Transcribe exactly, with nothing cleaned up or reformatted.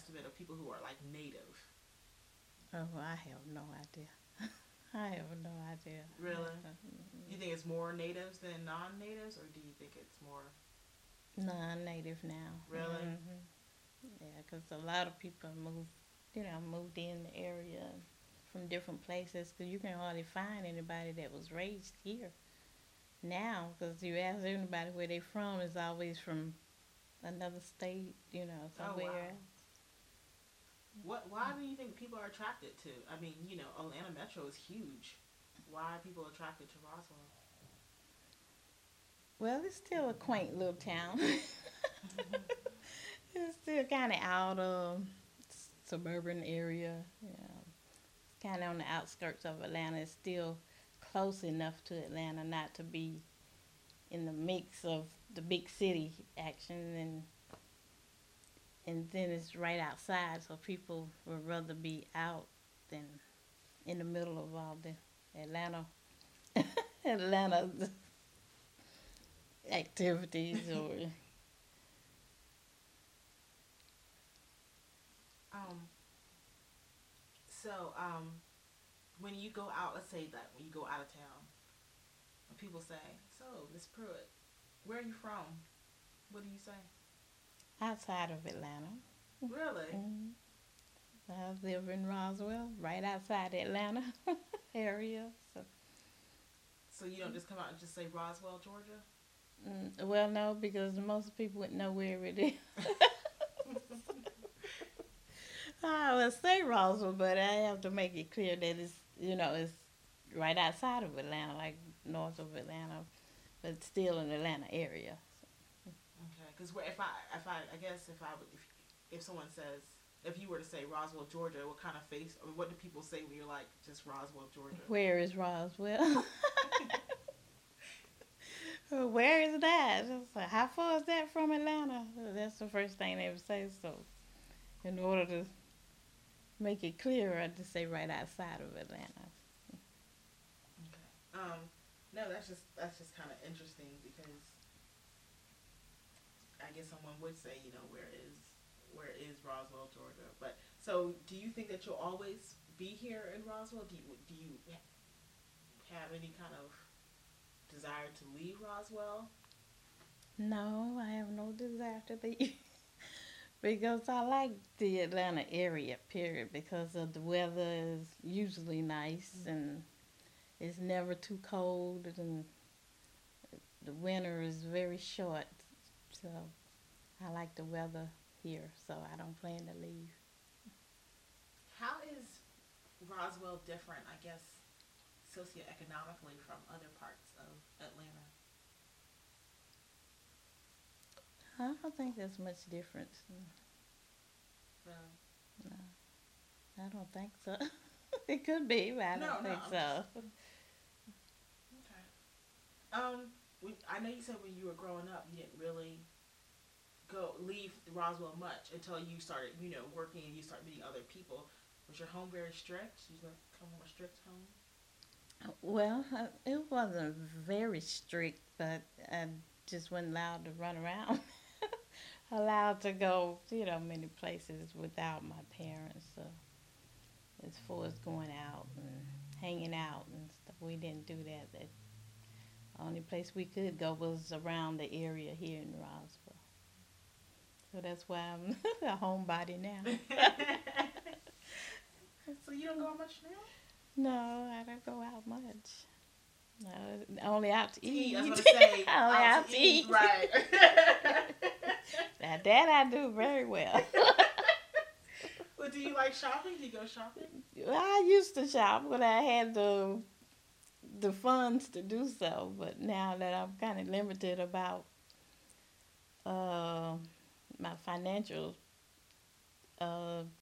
estimate of people who are like native? Oh, I have no idea. I have no idea. Really? Do you think it's more natives than non-natives, or do you think it's more Non-native now. really? Hmm. Yeah, because a lot of people moved, you know, moved in the area from different places. Because you can hardly find anybody that was raised here now. Because you ask anybody where they from, it's always from another state, you know, Oh somewhere wow. What? Why do you think people are attracted to? I mean, you know, Atlanta Metro is huge. Why are people attracted to Roswell? Well, it's still a quaint little town. It's still kind of out of suburban area. You know, it's kind of on the outskirts of Atlanta. It's still close enough to Atlanta not to be in the mix of the big city action, and and then it's right outside, so people would rather be out than in the middle of all the Atlanta Atlanta activities or um. So um, when you go out, let's say that when you go out of town, when people say, "So, Miss Pruitt, where are you from?" What do you say? outside of Atlanta. Really? Hmm. I live in Roswell, right outside the Atlanta area. So, So you don't just come out and just say Roswell, Georgia? mm, well, no, because most people would know where it is. I would say Roswell, but I have to make it clear that it's, you know, it's right outside of Atlanta, like north of Atlanta, but still in the Atlanta area. Okay, because if I, if I, I guess if I would, if, if someone says, if you were to say Roswell, Georgia, what kind of face, or what do people say when you're like just Roswell, Georgia? Where is Roswell? Where is that? It's like, how far is that from Atlanta? That's the first thing they would say. So, in order to make it clear, I just say right outside of Atlanta. Okay. Um, no, that's just that's just kind of interesting because I guess someone would say, you know, where is where is Roswell, Georgia? But so, do you think that you'll always be here in Roswell? Do you do you have any kind of desire to leave Roswell? No, I have no desire to leave because I like the Atlanta area, period, because of the weather is usually nice and it's never too cold and the winter is very short. So I like the weather here, so I don't plan to leave. How is Roswell different? I guess socioeconomically from other parts of Atlanta. I don't think there's much difference. Really? No, I don't think so. It could be, but I No, don't no. think I'm just so. okay. Um, we, I know you said when you were growing up, you didn't really go leave Roswell much until you started, you know, working and you started meeting other people. Was your home very strict? You went from a strict home. Well, uh, it wasn't very strict, but I just wasn't allowed to run around. Allowed to go, you know, many places without my parents. So as far as going out and hanging out and stuff, we didn't do that. The only place we could go was around the area here in Roswell. So that's why I'm a homebody now. So you don't go out much now? No, I don't go out much. No, only out to To eat. I was eat. gonna say Only out out to to eat, eat. right? Now that I do very well. Well, do you like shopping? Do you go shopping? I used to shop when I had the the funds to do so, but now that I'm kind of limited about uh, my financial uh,